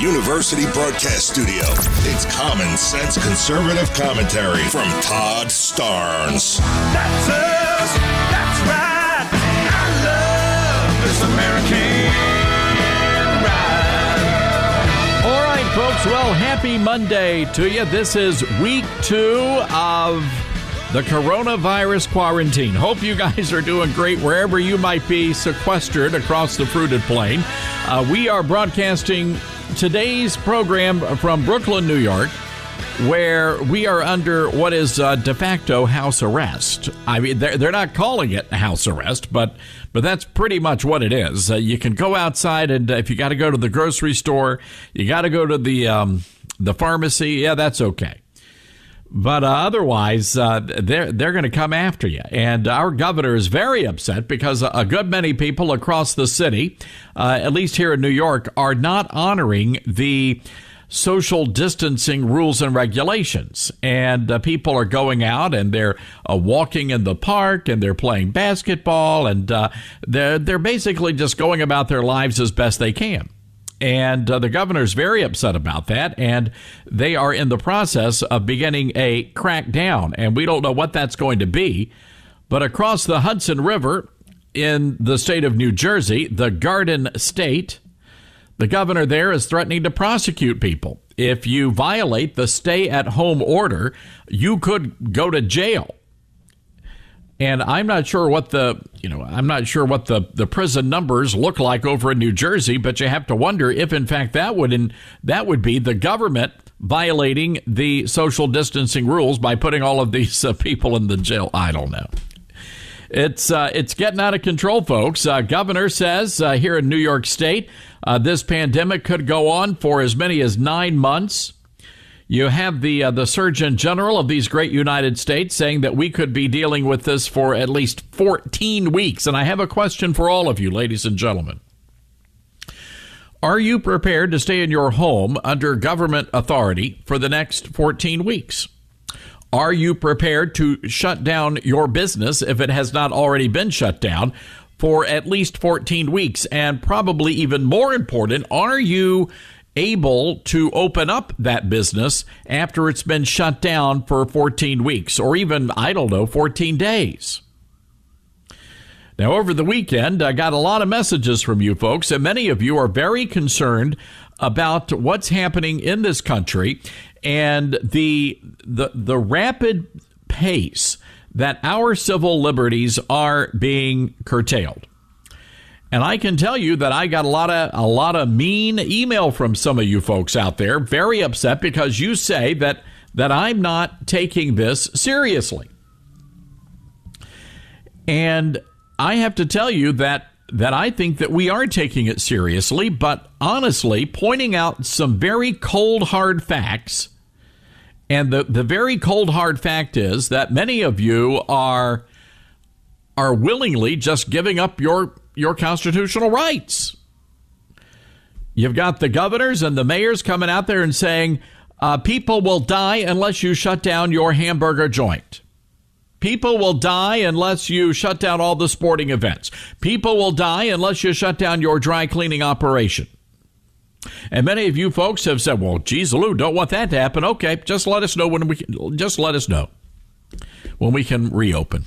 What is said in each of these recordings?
University Broadcast Studio, it's Common Sense Conservative Commentary from Todd Starnes. That's us. That's right. I love this American ride. All right, folks. Well, happy Monday to you. This is week 2 of the coronavirus quarantine. Hope you guys are doing great wherever you might be sequestered across the fruited plain. We are broadcasting today's program from Brooklyn, New York, where we are under what is de facto house arrest. I mean, they're not calling it house arrest, but that's pretty much what it is. You can go outside, and if you got to go to the grocery store, you got to go to the pharmacy. Yeah, that's okay. But otherwise, they're going to come after you. And our governor is very upset because a good many people across the city, at least here in New York, are not honoring the social distancing rules and regulations. And people are going out and they're walking in the park and they're playing basketball. And they're basically just going about their lives as best they can. And the governor's very upset about that, and they are in the process of beginning a crackdown, and we don't know what that's going to be. But across the Hudson River in the state of New Jersey, the Garden State, the governor there is threatening to prosecute people. If you violate the stay-at-home order, you could go to jail. And I'm not sure what the prison numbers look like over in New Jersey, but you have to wonder if, in fact, that would be the government violating the social distancing rules by putting all of these people in the jail. I don't know. It's getting out of control, folks. Governor says here in New York State, this pandemic could go on for as many as 9 months. You have the Surgeon General of these great United States saying that we could be dealing with this for at least 14 weeks. And I have a question for all of you, ladies and gentlemen. Are you prepared to stay in your home under government authority for the next 14 weeks? Are you prepared to shut down your business if it has not already been shut down for at least 14 weeks? And probably even more important, are you able to open up that business after it's been shut down for 14 weeks or even, 14 days? Now, over the weekend, I got a lot of messages from you folks, and many of you are very concerned about what's happening in this country and the rapid pace that our civil liberties are being curtailed. And I can tell you that I got a lot of mean email from some of you folks out there, very upset because you say that I'm not taking this seriously. And I have to tell you that I think that we are taking it seriously, but honestly, pointing out some very cold, hard facts. And the very cold, hard fact is that many of you are willingly just giving up your constitutional rights. You've got the governors and the mayors coming out there and saying, people will die unless you shut down your hamburger joint. People will die unless you shut down all the sporting events. People will die unless you shut down your dry cleaning operation. And many of you folks have said, well, geez, Lou, don't want that to happen. Okay, just let us know when we can reopen.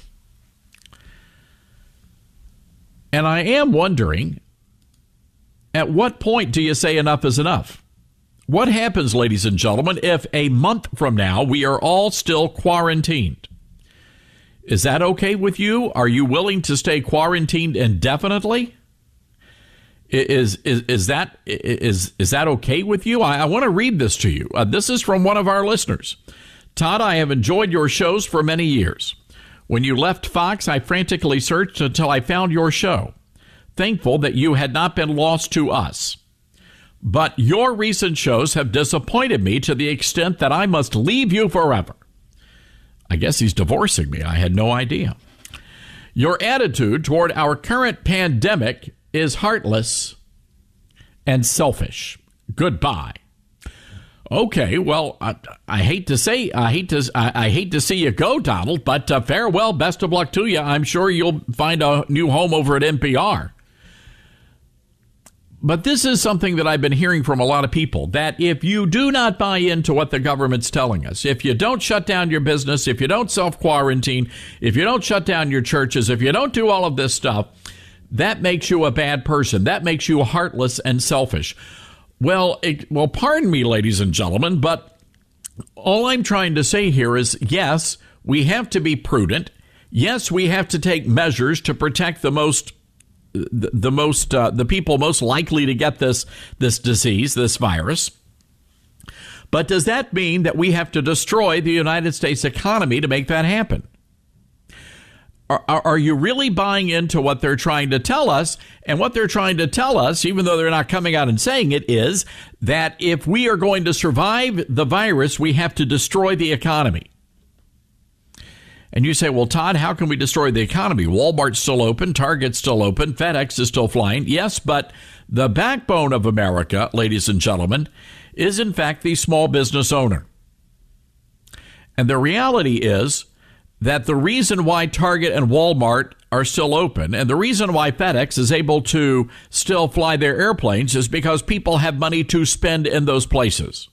And I am wondering, at what point do you say enough is enough? What happens, ladies and gentlemen, if a month from now we are all still quarantined? Is that okay with you? Are you willing to stay quarantined indefinitely? Is that okay with you? I want to read this to you. This is from one of our listeners. Todd, I have enjoyed your shows for many years. When you left Fox, I frantically searched until I found your show. Thankful that you had not been lost to us. But your recent shows have disappointed me to the extent that I must leave you forever. I guess he's divorcing me. I had no idea. Your attitude toward our current pandemic is heartless and selfish. Goodbye. Okay, well, I hate to see you go, Donald, but farewell, best of luck to you. I'm sure you'll find a new home over at NPR. But this is something that I've been hearing from a lot of people, that if you do not buy into what the government's telling us, if you don't shut down your business, if you don't self-quarantine, if you don't shut down your churches, if you don't do all of this stuff, that makes you a bad person. That makes you heartless and selfish. Well, pardon me, ladies and gentlemen, but all I'm trying to say here is, yes, we have to be prudent. Yes, we have to take measures to protect the people most likely to get this disease, this virus. But does that mean that we have to destroy the United States economy to make that happen? Are you really buying into what they're trying to tell us? And what they're trying to tell us, even though they're not coming out and saying it, is that if we are going to survive the virus, we have to destroy the economy. And you say, well, Todd, how can we destroy the economy? Walmart's still open, Target's still open, FedEx is still flying. Yes, but the backbone of America, ladies and gentlemen, is in fact the small business owner. And the reality is that the reason why Target and Walmart are still open and the reason why FedEx is able to still fly their airplanes is because people have money to spend in those places.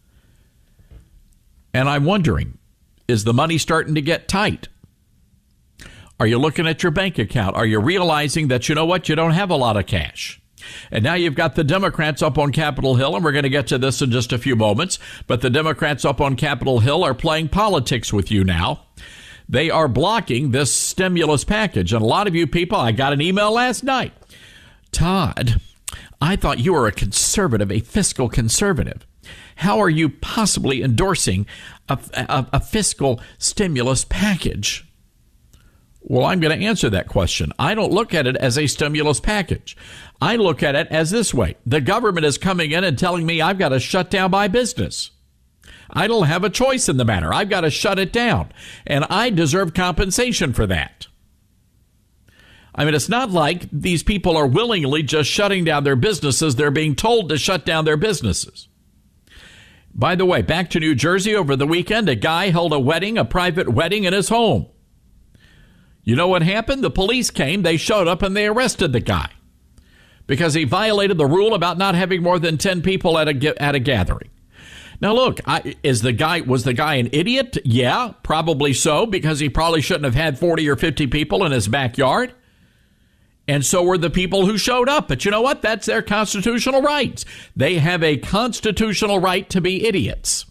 And I'm wondering, is the money starting to get tight? Are you looking at your bank account? Are you realizing that, you know what, you don't have a lot of cash? And now you've got the Democrats up on Capitol Hill, and we're going to get to this in just a few moments, but the Democrats up on Capitol Hill are playing politics with you now. They are blocking this stimulus package. And a lot of you people, I got an email last night. Todd, I thought you were a conservative, a fiscal conservative. How are you possibly endorsing a fiscal stimulus package? Well, I'm going to answer that question. I don't look at it as a stimulus package. I look at it as this way. The government is coming in and telling me I've got to shut down my business. I don't have a choice in the matter. I've got to shut it down, and I deserve compensation for that. I mean, it's not like these people are willingly just shutting down their businesses. They're being told to shut down their businesses. By the way, back to New Jersey over the weekend, a guy held a private wedding in his home. You know what happened? The police came, they showed up, and they arrested the guy because he violated the rule about not having more than 10 people at a gathering. Now, look, was the guy an idiot? Yeah, probably so, because he probably shouldn't have had 40 or 50 people in his backyard. And so were the people who showed up. But you know what? That's their constitutional rights. They have a constitutional right to be idiots.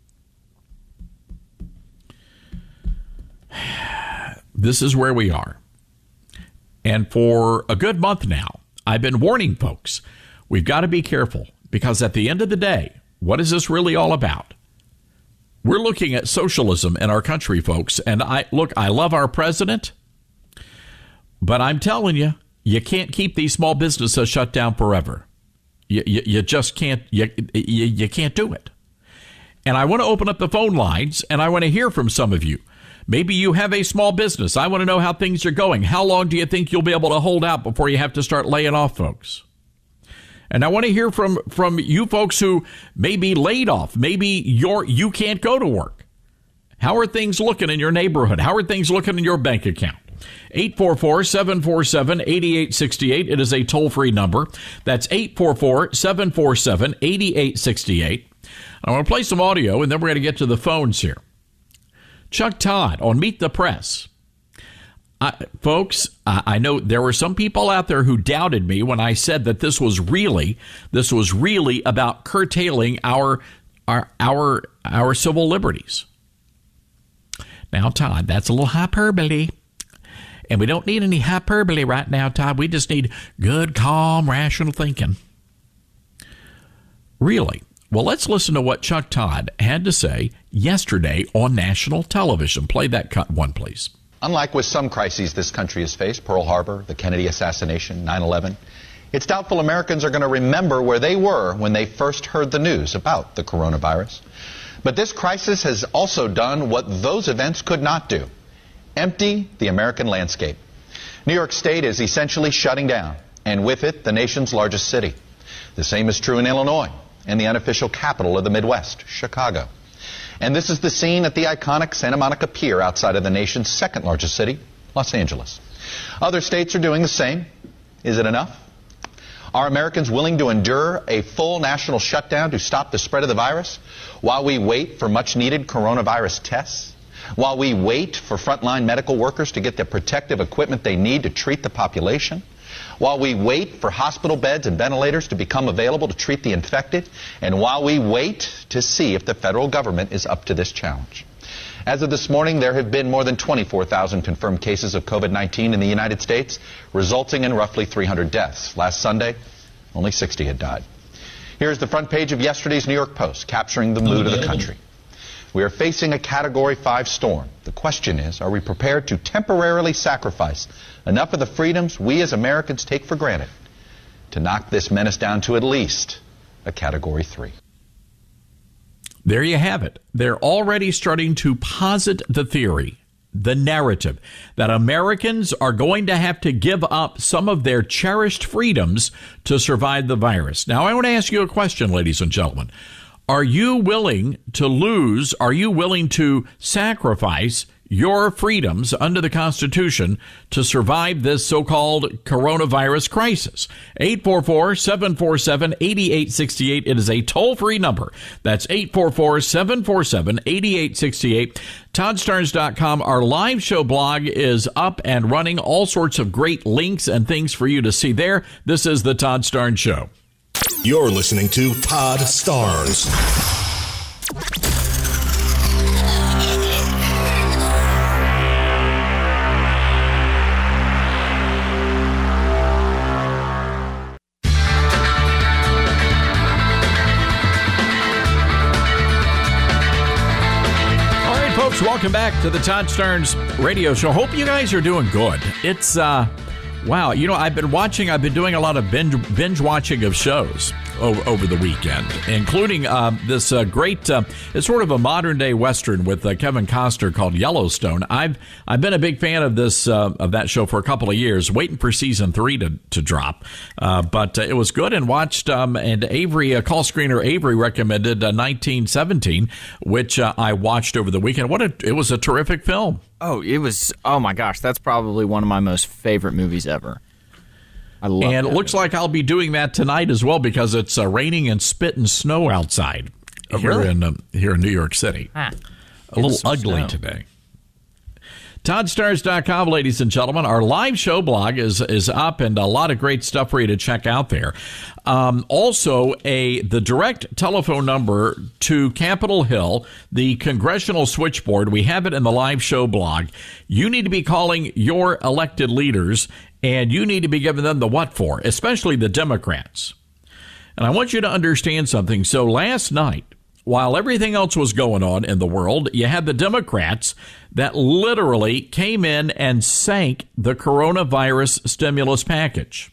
This is where we are. And for a good month now, I've been warning folks, we've got to be careful, because at the end of the day, what is this really all about? We're looking at socialism in our country, folks. And I love our president, but I'm telling you, you can't keep these small businesses shut down forever. You just can't. You can't do it. And I want to open up the phone lines, and I want to hear from some of you. Maybe you have a small business. I want to know how things are going. How long do you think you'll be able to hold out before you have to start laying off folks? And I want to hear from you folks who may be laid off. Maybe you can't go to work. How are things looking in your neighborhood? How are things looking in your bank account? 844-747-8868. It is a toll-free number. That's 844-747-8868. I want to play some audio, and then we're going to get to the phones here. Chuck Todd on Meet the Press. Folks, I know there were some people out there who doubted me when I said that this was really about curtailing our civil liberties. Now, Todd, that's a little hyperbole. And we don't need any hyperbole right now, Todd. We just need good, calm, rational thinking. Really? Well, let's listen to what Chuck Todd had to say yesterday on national television. Play that cut one, please. Unlike with some crises this country has faced, Pearl Harbor, the Kennedy assassination, 9/11, it's doubtful Americans are going to remember where they were when they first heard the news about the coronavirus. But this crisis has also done what those events could not do: empty the American landscape. New York State is essentially shutting down, and with it, the nation's largest city. The same is true in Illinois and the unofficial capital of the Midwest, Chicago. And this is the scene at the iconic Santa Monica Pier outside of the nation's second largest city, Los Angeles. Other states are doing the same. Is it enough? Are Americans willing to endure a full national shutdown to stop the spread of the virus while we wait for much-needed coronavirus tests? While we wait for frontline medical workers to get the protective equipment they need to treat the population? While we wait for hospital beds and ventilators to become available to treat the infected? And while we wait to see if the federal government is up to this challenge? As of this morning, there have been more than 24,000 confirmed cases of COVID-19 in the United States, resulting in roughly 300 deaths. Last Sunday, only 60 had died. Here's the front page of yesterday's New York Post, capturing the mood of the country. We are facing a Category 5 storm. The question is, are we prepared to temporarily sacrifice enough of the freedoms we as Americans take for granted to knock this menace down to at least a Category 3? There you have it. They're already starting to posit the theory, the narrative, that Americans are going to have to give up some of their cherished freedoms to survive the virus. Now, I want to ask you a question, ladies and gentlemen. Are you willing to lose? Are you willing to sacrifice your freedoms under the Constitution to survive this so-called coronavirus crisis? 844-747-8868. It is a toll-free number. That's 844-747-8868. ToddStarnes.com. Our live show blog is up and running. All sorts of great links and things for you to see there. This is the Todd Starnes Show. You're listening to Todd Starnes. Folks, welcome back to the Todd Starnes radio show. Hope you guys are doing good. It's, wow, you know, I've been doing a lot of binge watching of shows over the weekend, including this great, it's sort of a modern day Western with Kevin Costner called Yellowstone. I've been a big fan of this, of that show for a couple of years, waiting for season 3 to drop. But it was good and watched, and Avery, call screener Avery recommended 1917, which I watched over the weekend. It was a terrific film. Oh, it was, oh my gosh, that's probably one of my most favorite movies ever. I love it. And it looks like I'll be doing that tonight as well because it's raining and spitting snow outside here in New York City. A little ugly today. ToddStarnes.com, ladies and gentlemen. Our live show blog is up and a lot of great stuff for you to check out there. Also, the direct telephone number to Capitol Hill, the congressional switchboard, we have it in the live show blog. You need to be calling your elected leaders, and you need to be giving them the what for, especially the Democrats. And I want you to understand something. So last night, while everything else was going on in the world, you had the Democrats that literally came in and sank the coronavirus stimulus package.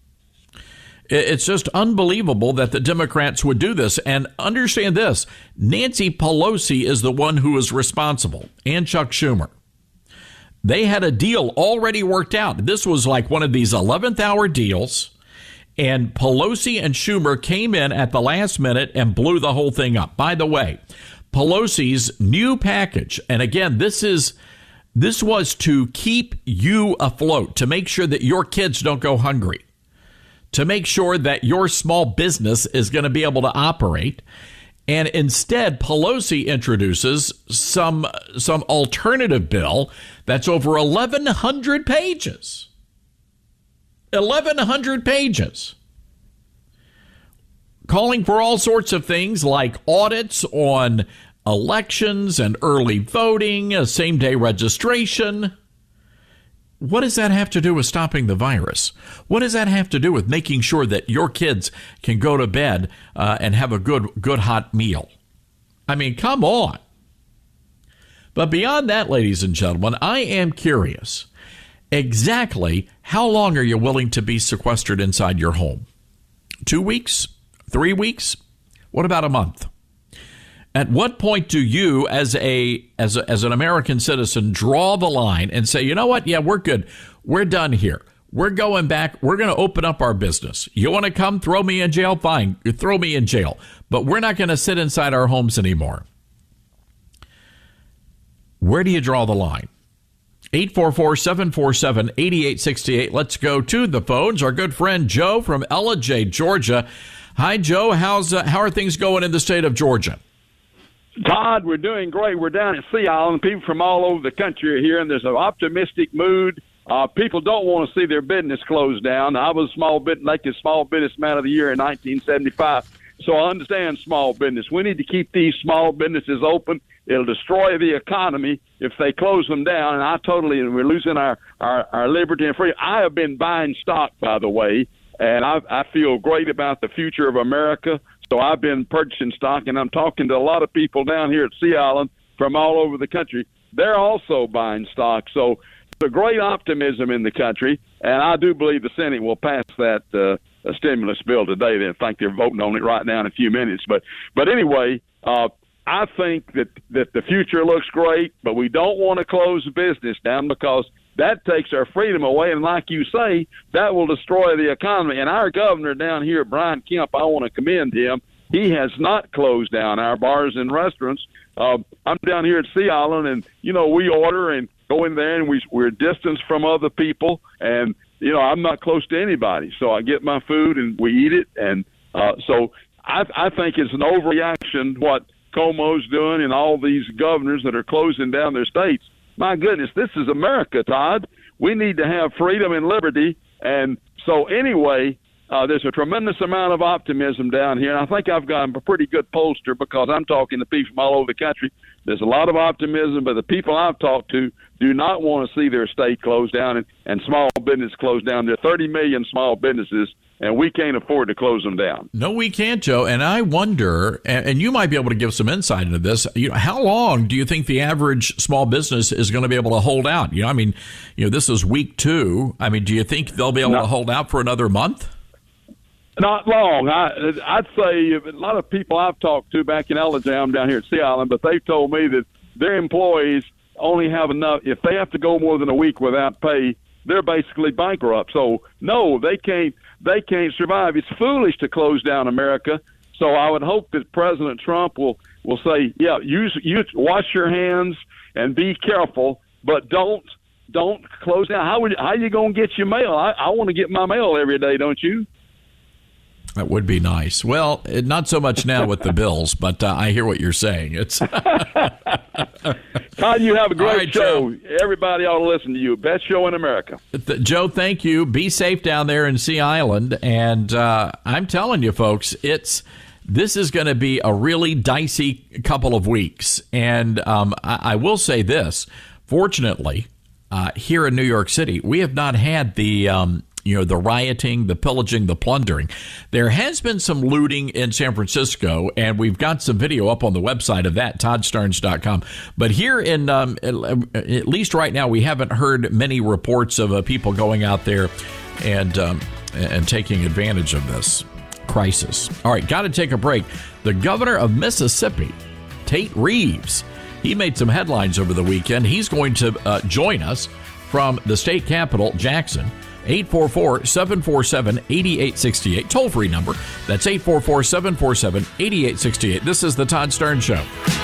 It's just unbelievable that the Democrats would do this. And understand this, Nancy Pelosi is the one who is responsible, and Chuck Schumer. They had a deal already worked out. This was like one of these 11th hour deals. And Pelosi and Schumer came in at the last minute and blew the whole thing up. By the way, Pelosi's new package, and again, this was to keep you afloat, to make sure that your kids don't go hungry, to make sure that your small business is going to be able to operate. And instead, Pelosi introduces some alternative bill that's over 1,100 pages. 1,100 pages. Calling for all sorts of things like audits on elections and early voting, same-day registration. What does that have to do with stopping the virus? What does that have to do with making sure that your kids can go to bed and have a good hot meal? I mean, come on. But beyond that, ladies and gentlemen, I am curious. Exactly how long are you willing to be sequestered inside your home? 2 weeks? 3 weeks? What about a month? At what point do you, as an American citizen, draw the line and say, you know what? Yeah, we're good. We're done here. We're going back. We're going to open up our business. You want to come throw me in jail? Fine. Throw me in jail. But we're not going to sit inside our homes anymore. Where do you draw the line? 844-747-8868. Let's go to the phones. Our good friend Joe from Ellijay, Georgia. Hi, Joe. How are things going in the state of Georgia? Todd, we're doing great. We're down at Sea Island. People from all over the country are here, and there's an optimistic mood. People don't want to see their business closed down. I was small businessman of the year in 1975, so I understand small business. We need to keep these small businesses open. It'll destroy the economy if they close them down, and we're losing our liberty and freedom. I have been buying stock, by the way, and I feel great about the future of America. So I've been purchasing stock, and I'm talking to a lot of people down here at Sea Island from all over the country. They're also buying stock. So there's a great optimism in the country, and I do believe the Senate will pass that stimulus bill today. I think they're voting on it right now in a few minutes. But anyway, I think that the future looks great, but we don't want to close the business down because that takes our freedom away. And like you say, that will destroy the economy. And our governor down here, Brian Kemp, I want to commend him. He has not closed down our bars and restaurants. I'm down here at Sea Island, and, we order and go in there, and we're distanced from other people. And, I'm not close to anybody. So I get my food, and we eat it. And so I think it's an overreaction what Cuomo's doing and all these governors that are closing down their states. My goodness, this is America, Todd. We need to have freedom and liberty. And so anyway, there's a tremendous amount of optimism down here. And I think I've got a pretty good pollster because I'm talking to people from all over the country. There's a lot of optimism, but the people I've talked to do not want to see their state closed down and small business closed down. There are 30 million small businesses, and we can't afford to close them down. No, we can't, Joe. And I wonder, and you might be able to give some insight into this, how long do you think the average small business is going to be able to hold out? This is week 2. Do you think they'll be able to hold out for another month? Not long. I'd say a lot of people I've talked to back in Ellijay, I'm down here at Sea Island, but they've told me that their employees only have enough. If they have to go more than a week without pay, they're basically bankrupt. So, no, they can't survive. It's foolish to close down America. So I would hope that President Trump will say, yeah, use wash your hands and be careful, but don't close down. How are you going to get your mail? I want to get my mail every day, don't you? That would be nice. Well, not so much now with the bills, but I hear what you're saying. It's Todd, you have a great show. Joe. Everybody ought to listen to you. Best show in America. Joe, thank you. Be safe down there in Sea Island. And I'm telling you, folks, this is going to be a really dicey couple of weeks. And I will say this. Fortunately, here in New York City, we have not had the rioting, the pillaging, the plundering. There has been some looting in San Francisco, and we've got some video up on the website of that, ToddStarnes.com. But here in, at least right now, we haven't heard many reports of people going out there and taking advantage of this crisis. All right, got to take a break. The governor of Mississippi, Tate Reeves, he made some headlines over the weekend. He's going to join us from the state capital, Jackson. 844-747-8868. Toll-free number. That's 844-747-8868. This is the Todd Starnes Show.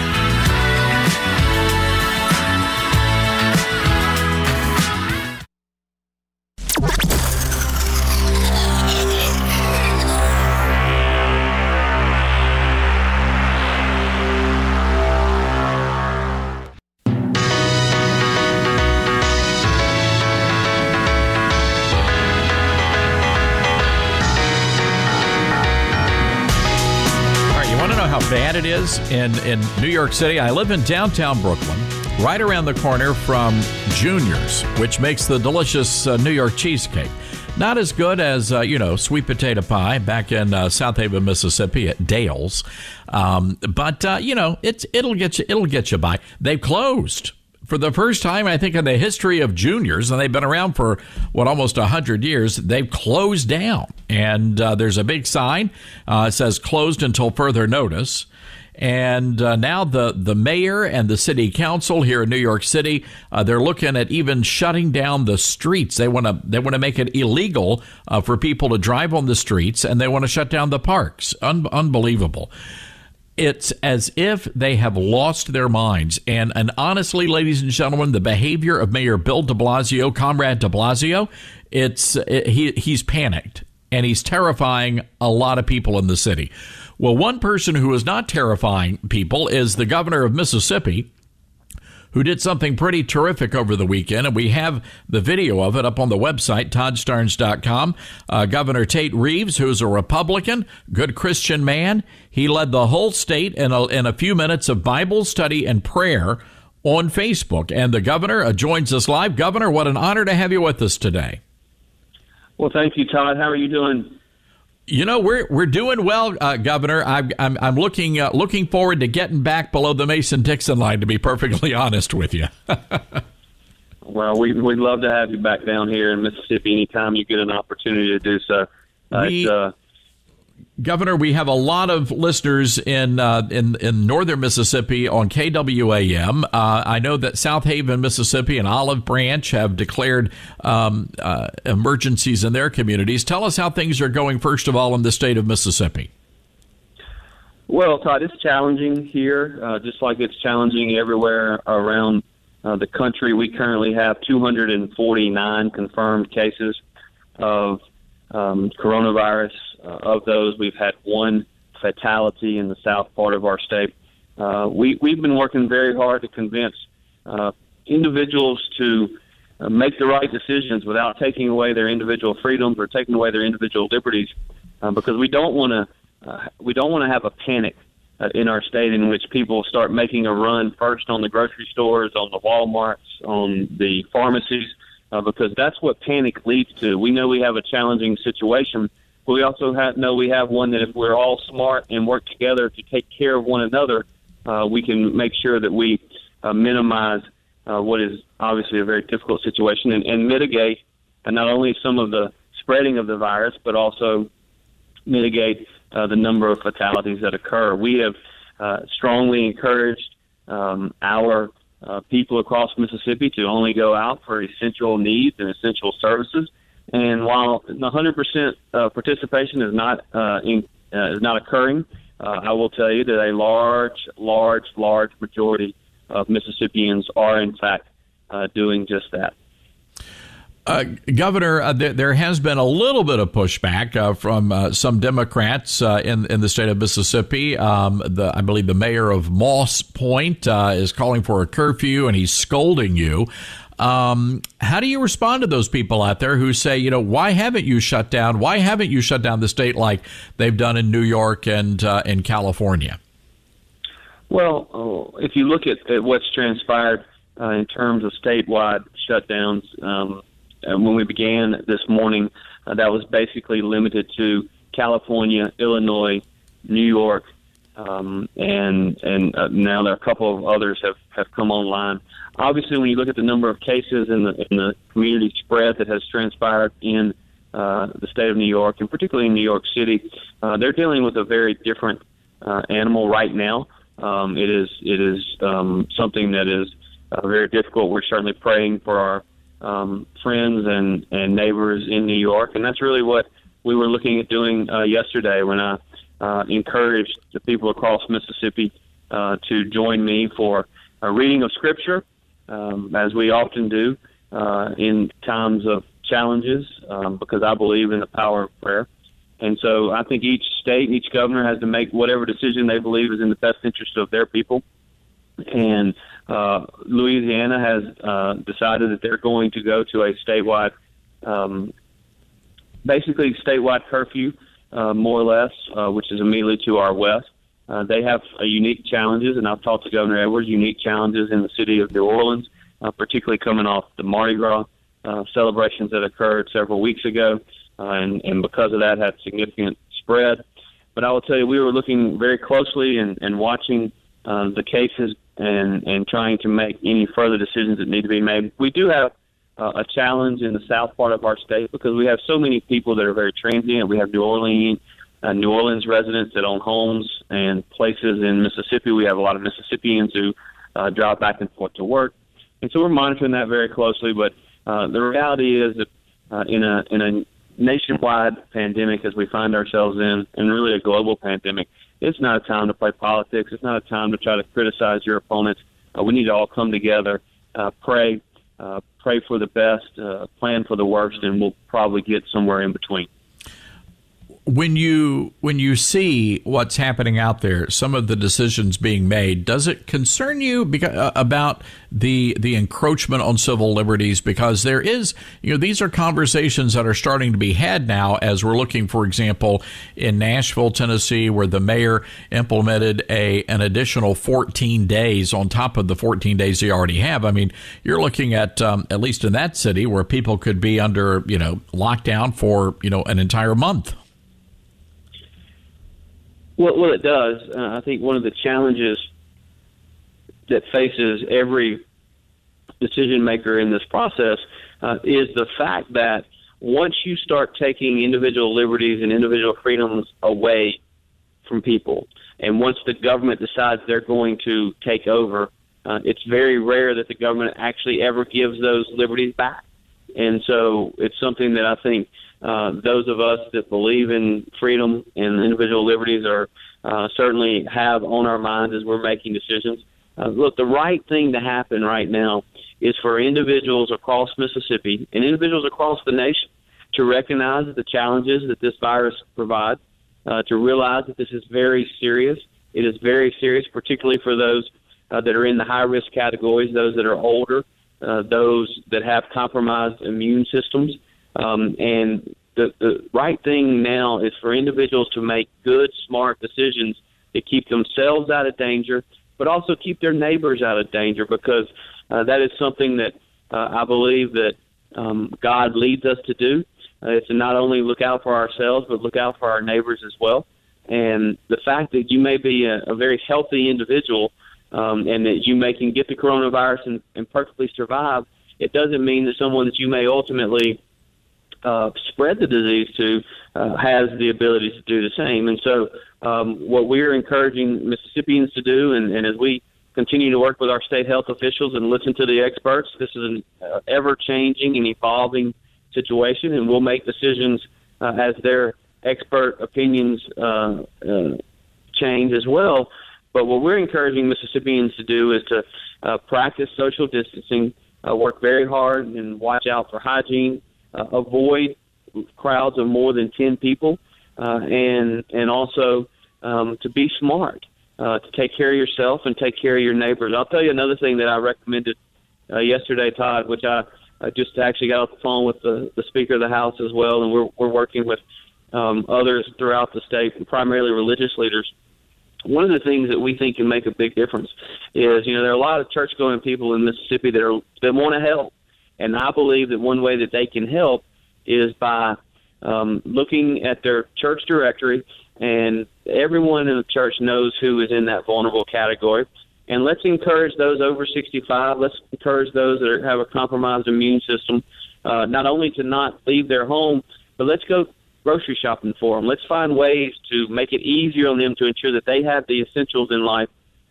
Bad it is in New York City. I live in downtown Brooklyn, right around the corner from Junior's, which makes the delicious New York cheesecake. Not as good as sweet potato pie back in South Haven, Mississippi at Dale's, but it'll get you by. They've closed for the first time, I think, in the history of Junior's, and they've been around for almost 100 years. They've closed down, and there's a big sign. It says "Closed until further notice." And now the mayor and the city council here in New York City, they're looking at even shutting down the streets. They want to make it illegal for people to drive on the streets, and they want to shut down the parks. Unbelievable. It's as if they have lost their minds. And honestly, ladies and gentlemen, the behavior of Mayor Bill de Blasio, Comrade de Blasio, he's panicked, and he's terrifying a lot of people in the city. Well, one person who is not terrifying people is the governor of Mississippi, who did something pretty terrific over the weekend, and we have the video of it up on the website, toddstarnes.com. Governor Tate Reeves, who's a Republican, good Christian man, he led the whole state in a few minutes of Bible study and prayer on Facebook. And the governor joins us live. Governor, what an honor to have you with us today. Well, thank you, Todd. How are you doing? You know, we're doing well, Governor. I'm looking forward to getting back below the Mason-Dixon line, to be perfectly honest with you. Well, we'd love to have you back down here in Mississippi anytime you get an opportunity to do so. Governor, we have a lot of listeners in northern Mississippi on KWAM. I know that South Haven, Mississippi, and Olive Branch have declared emergencies in their communities. Tell us how things are going, first of all, in the state of Mississippi. Well, Todd, it's challenging here, just like it's challenging everywhere around the country. We currently have 249 confirmed cases of coronavirus. Of those, we've had one fatality in the south part of our state. We've been working very hard to convince individuals to make the right decisions without taking away their individual freedoms or taking away their individual liberties, because we don't want to have a panic in our state in which people start making a run first on the grocery stores, on the Walmarts, on the pharmacies, because that's what panic leads to. We know we have a challenging situation, but we also know we have one that if we're all smart and work together to take care of one another, we can make sure that we minimize what is obviously a very difficult situation and mitigate not only some of the spreading of the virus, but also mitigate the number of fatalities that occur. We have strongly encouraged our people across Mississippi to only go out for essential needs and essential services. And while 100% participation is not occurring, I will tell you that a large majority of Mississippians are in fact doing just that. Governor, there has been a little bit of pushback from some Democrats in the state of Mississippi. I believe the mayor of Moss Point is calling for a curfew, and he's scolding you. How do you respond to those people out there who say, why haven't you shut down? Why haven't you shut down the state like they've done in New York and in California? Well, if you look at what's transpired in terms of statewide shutdowns, when we began this morning, that was basically limited to California, Illinois, New York, and now there are a couple of others have come online. Obviously, when you look at the number of cases and the community spread that has transpired in the state of New York, and particularly in New York City, they're dealing with a very different animal right now. It is something that is very difficult. We're certainly praying for our friends and neighbors in New York, and that's really what we were looking at doing yesterday when I encouraged the people across Mississippi to join me for a reading of Scripture, as we often do in times of challenges, because I believe in the power of prayer. And so I think each state, each governor has to make whatever decision they believe is in the best interest of their people. And Louisiana has decided that they're going to go to a statewide, basically statewide curfew, more or less, which is immediately to our west. They have unique challenges, and I've talked to Governor Edwards, unique challenges in the city of New Orleans, particularly coming off the Mardi Gras celebrations that occurred several weeks ago, and because of that had significant spread. But I will tell you, we were looking very closely and watching the cases and trying to make any further decisions that need to be made. We do have a challenge in the south part of our state because we have so many people that are very transient. We have New Orleans residents that own homes and places in Mississippi. We have a lot of Mississippians who drive back and forth to work. And so we're monitoring that very closely. But the reality is that in a nationwide pandemic, as we find ourselves in, and really a global pandemic, It's not a time to play politics. It's not a time to try to criticize your opponents. We need to all come together, pray for the best, plan for the worst, and we'll probably get somewhere in between. When you see what's happening out there, some of the decisions being made, does it concern you about the encroachment on civil liberties? Because there is, these are conversations that are starting to be had now as we're looking, for example, in Nashville, Tennessee, where the mayor implemented an additional 14 days on top of the 14 days they already have. I mean, you're looking at least in that city where people could be under, lockdown for, an entire month. Well, it does. I think one of the challenges that faces every decision maker in this process is the fact that once you start taking individual liberties and individual freedoms away from people, and once the government decides they're going to take over, it's very rare that the government actually ever gives those liberties back. And so it's something that I think those of us that believe in freedom and individual liberties are certainly have on our minds as we're making decisions. Look, the right thing to happen right now is for individuals across Mississippi and individuals across the nation to recognize the challenges that this virus provides, to realize that this is very serious. It is very serious, particularly for those that are in the high-risk categories, those that are older, those that have compromised immune systems. And the right thing now is for individuals to make good, smart decisions that keep themselves out of danger, but also keep their neighbors out of danger, because that is something that I believe that God leads us to do. It's to not only look out for ourselves, but look out for our neighbors as well. And the fact that you may be a very healthy individual and that you can get the coronavirus and perfectly survive, it doesn't mean that someone that you may ultimately spread the disease to has the ability to do the same. And so what we're encouraging Mississippians to do, and as we continue to work with our state health officials and listen to the experts, this is an ever-changing and evolving situation, and we'll make decisions as their expert opinions change as well. But what we're encouraging Mississippians to do is to practice social distancing, work very hard and watch out for hygiene, avoid crowds of more than 10 people, and also to be smart, to take care of yourself and take care of your neighbors. I'll tell you another thing that I recommended yesterday, Todd, which I just actually got off the phone with the Speaker of the House as well, and we're working with others throughout the state, primarily religious leaders. One of the things that we think can make a big difference is, there are a lot of church-going people in Mississippi that want to help. And I believe that one way that they can help is by looking at their church directory, and everyone in the church knows who is in that vulnerable category. And let's encourage those over 65. Let's encourage those that have a compromised immune system, not only to not leave their home, but let's go grocery shopping for them. Let's find ways to make it easier on them to ensure that they have the essentials in life.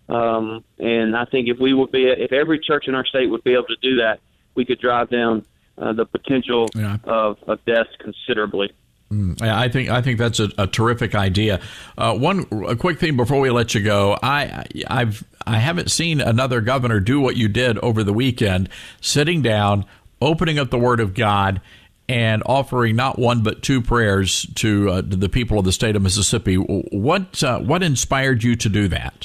And I think if every church in our state would be able to do that, we could drive down the potential of deaths considerably. I think that's a terrific idea. A quick thing before we let you go. I haven't seen another governor do what you did over the weekend, sitting down, opening up the Word of God, and offering not one but two prayers to the people of the state of Mississippi. What inspired you to do that?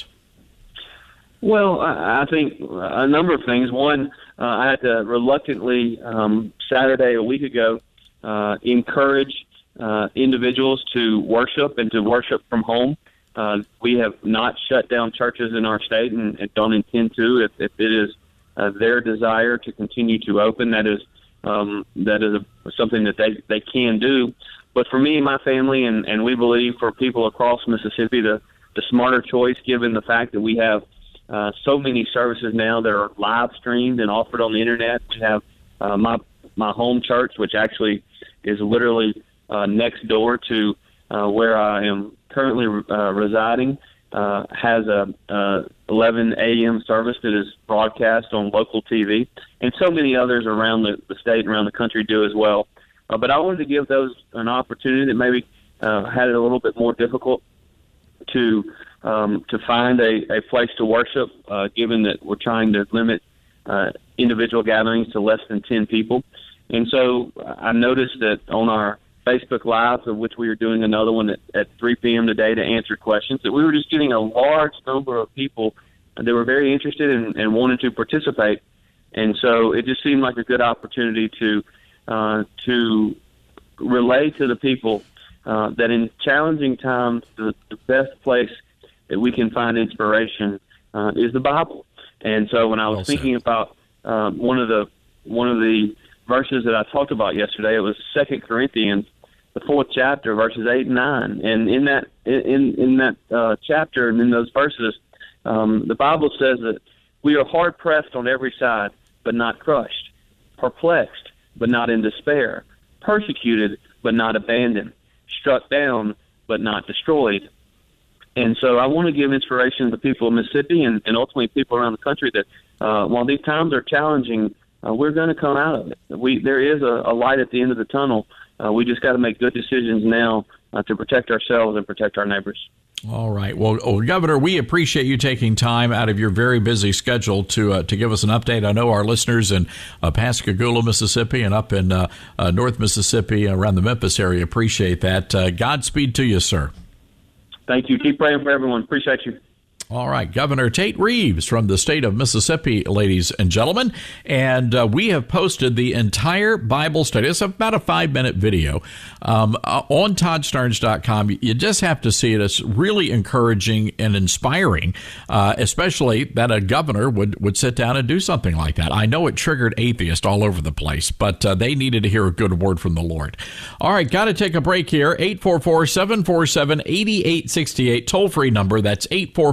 Well, I think a number of things. One, I had to reluctantly, Saturday a week ago, encourage individuals to worship and to worship from home. We have not shut down churches in our state and don't intend to. If it is their desire to continue to open, that is something that they can do. But for me and my family, and we believe for people across Mississippi, the smarter choice, given the fact that we have so many services now that are live streamed and offered on the internet. We have my home church, which actually is literally next door to where I am currently residing, has a 11 a.m. service that is broadcast on local TV, and so many others around the state and around the country do as well. But I wanted to give those an opportunity that maybe had it a little bit more difficult to find a place to worship, given that we're trying to limit individual gatherings to less than 10 people. And so I noticed that on our Facebook Lives, of which we were doing another one at 3 p.m. today to answer questions, that we were just getting a large number of people that were very interested and wanted to participate. And so it just seemed like a good opportunity to relay to the people that in challenging times, the best place that we can find inspiration is the Bible. And so when I was thinking about one of the verses that I talked about yesterday, it was 2 Corinthians, the 4th chapter, verses 8 and 9. And in that chapter and in those verses, the Bible says that we are hard pressed on every side, but not crushed, perplexed, but not in despair, persecuted, but not abandoned, struck down, but not destroyed. And so I want to give inspiration to the people of Mississippi and ultimately people around the country that while these times are challenging, we're going to come out of it. There is a light at the end of the tunnel. We just got to make good decisions now to protect ourselves and protect our neighbors. All right. Well, Governor, we appreciate you taking time out of your very busy schedule to give us an update. I know our listeners in Pascagoula, Mississippi, and up in North Mississippi around the Memphis area appreciate that. Godspeed to you, sir. Thank you. Keep praying for everyone. Appreciate you. All right, Governor Tate Reeves from the state of Mississippi, ladies and gentlemen. And we have posted the entire Bible study. It's about a 5-minute video on ToddStarnes.com. You just have to see it. It's really encouraging and inspiring, especially that a governor would sit down and do something like that. I know it triggered atheists all over the place, but they needed to hear a good word from the Lord. All right, got to take a break here. 844-747-8868, toll-free number. That's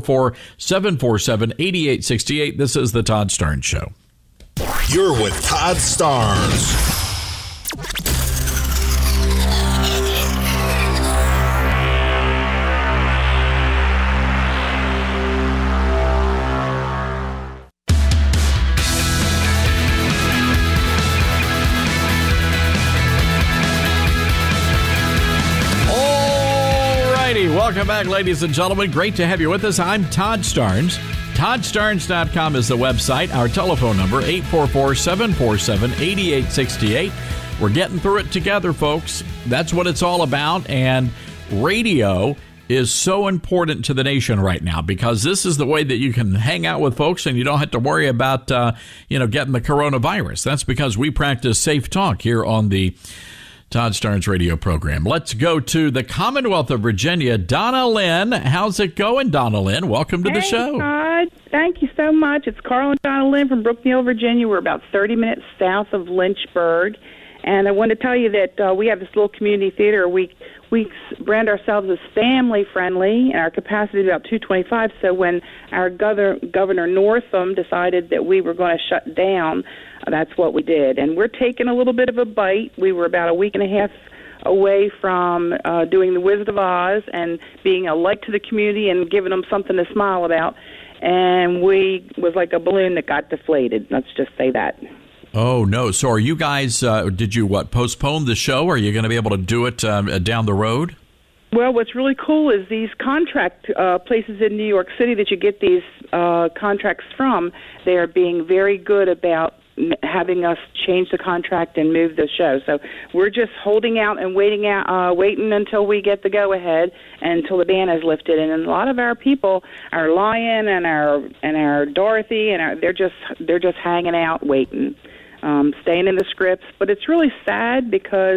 844-747-8868. This is the Todd Starnes Show. You're with Todd Starnes. Welcome back, ladies and gentlemen. Great to have you with us. I'm Todd Starnes. ToddStarnes.com is the website. Our telephone number, 844-747-8868. We're getting through it together, folks. That's what it's all about. And radio is so important to the nation right now because this is the way that you can hang out with folks and you don't have to worry about, getting the coronavirus. That's because we practice safe talk here on the Todd Starnes radio program. Let's go to the Commonwealth of Virginia. Donna Lynn. How's it going, Donna Lynn? Welcome to the show. Todd. Thank you so much. It's Carl and Donna Lynn from Brookneal, Virginia. We're about 30 minutes south of Lynchburg. And I want to tell you that we have this little community theater. We brand ourselves as family friendly, and our capacity is about 225. So when our Governor Northam decided that we were going to shut down, that's what we did. And we're taking a little bit of a bite. We were about a week and a half away from doing the Wizard of Oz and being a light to the community and giving them something to smile about. And we was like a balloon that got deflated. Let's just say that. Oh, no. So are you guys, did you, postpone the show? Are you going to be able to do it down the road? Well, what's really cool is these contract places in New York City that you get these contracts from, they are being very good about having us change the contract and move the show. So we're just holding out and waiting until we get the go-ahead and until the ban is lifted. And a lot of our people, our Lion and our Dorothy, and they're just hanging out, waiting. Staying in the scripts, but it's really sad because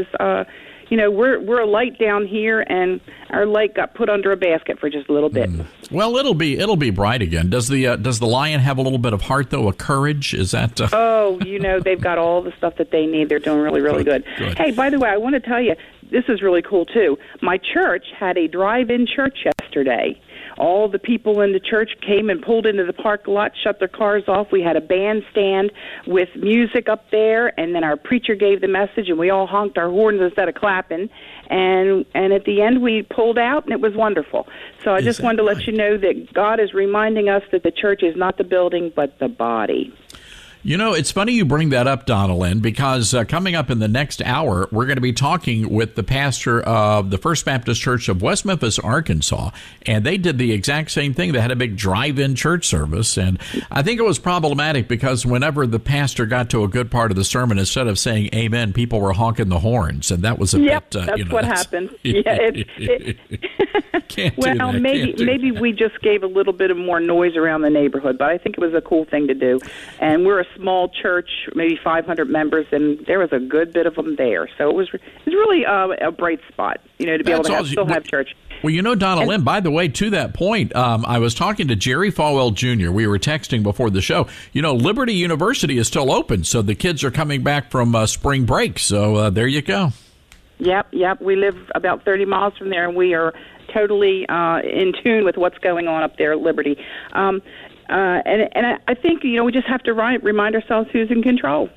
we're a light down here, and our light got put under a basket for just a little bit. Well, it'll be bright again. Does the Lion have a little bit of heart though? A courage? Is that? Oh, they've got all the stuff that they need. They're doing really, really good. Hey, by the way, I want to tell you this is really cool too. My church had a drive-in church yesterday. All the people in the church came and pulled into the parking lot, shut their cars off. We had a bandstand with music up there, and then our preacher gave the message, and we all honked our horns instead of clapping. And at the end, we pulled out, and it was wonderful. So I just wanted to let you know that God is reminding us that the church is not the building, but the body. You know, it's funny you bring that up, Donna Lynn, because coming up in the next hour, we're going to be talking with the pastor of the First Baptist Church of West Memphis, Arkansas, and they did the exact same thing. They had a big drive-in church service, and I think it was problematic because whenever the pastor got to a good part of the sermon, instead of saying amen, people were honking the horns, and that was a bit... that's what happened. Yeah, well, maybe we just gave a little bit of more noise around the neighborhood, but I think it was a cool thing to do, and we're a small church, maybe 500 members, and there was a good bit of them there. So it was really a bright spot, to be able to still have church. Well, Donna Lynn, by the way, to that point, I was talking to Jerry Falwell Jr. We were texting before the show. Liberty University is still open, so the kids are coming back from spring break. So there you go. Yep. We live about 30 miles from there, and we are totally in tune with what's going on up there at Liberty. And I think we just have to remind ourselves who's in control.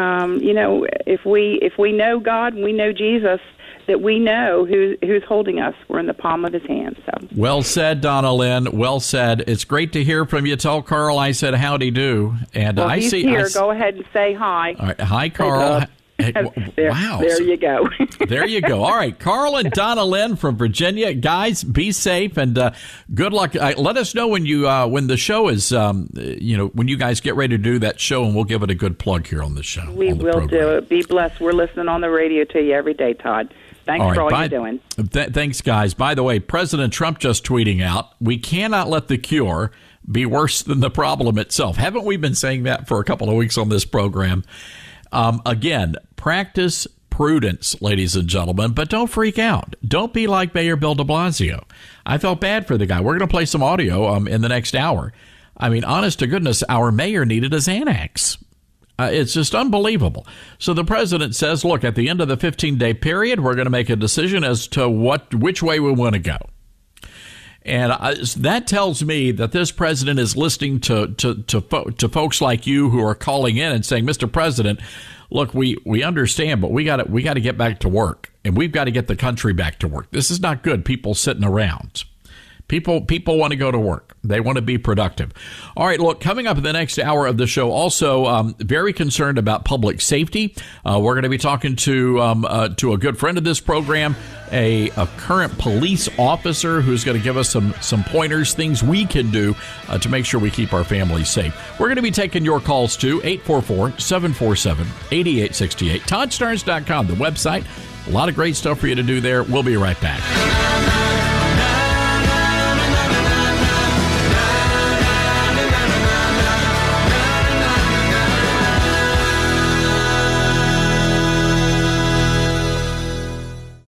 If we know God and we know Jesus, that we know who's holding us. We're in the palm of His hand. So well said, Donna Lynn. Well said. It's great to hear from you. Tell Carl I said howdy do. And he's here. Go ahead and say hi. All right. Hi, Carl. Wow. There you go. There you go. All right. Carl and Donna Lynn from Virginia. Guys, be safe and good luck. Let us know when when the show is, when you guys get ready to do that show, and we'll give it a good plug here on the show. We will do it. Be blessed. We're listening on the radio to you every day, Todd. Thanks for all you're doing. Thanks, guys. By the way, President Trump just tweeting out, we cannot let the cure be worse than the problem itself. Haven't we been saying that for a couple of weeks on this program? Again, practice prudence, ladies and gentlemen, but don't freak out. Don't be like Mayor Bill de Blasio. I felt bad for the guy. We're going to play some audio in the next hour. I mean, honest to goodness, our mayor needed a Xanax. It's just unbelievable. So the president says, look, at the end of the 15-day period, we're going to make a decision as to which way we want to go. And that tells me that this president is listening to folks like you who are calling in and saying, Mr. President, look, we understand, but we got to get back to work, and we've got to get the country back to work. This is not good. People sitting around. People want to go to work. They want to be productive. All right, look, coming up in the next hour of the show, also very concerned about public safety. We're going to be talking to a good friend of this program, a current police officer who's going to give us some pointers, things we can do to make sure we keep our families safe. We're going to be taking your calls too, 844-747-8868. ToddStarnes.com, the website. A lot of great stuff for you to do there. We'll be right back.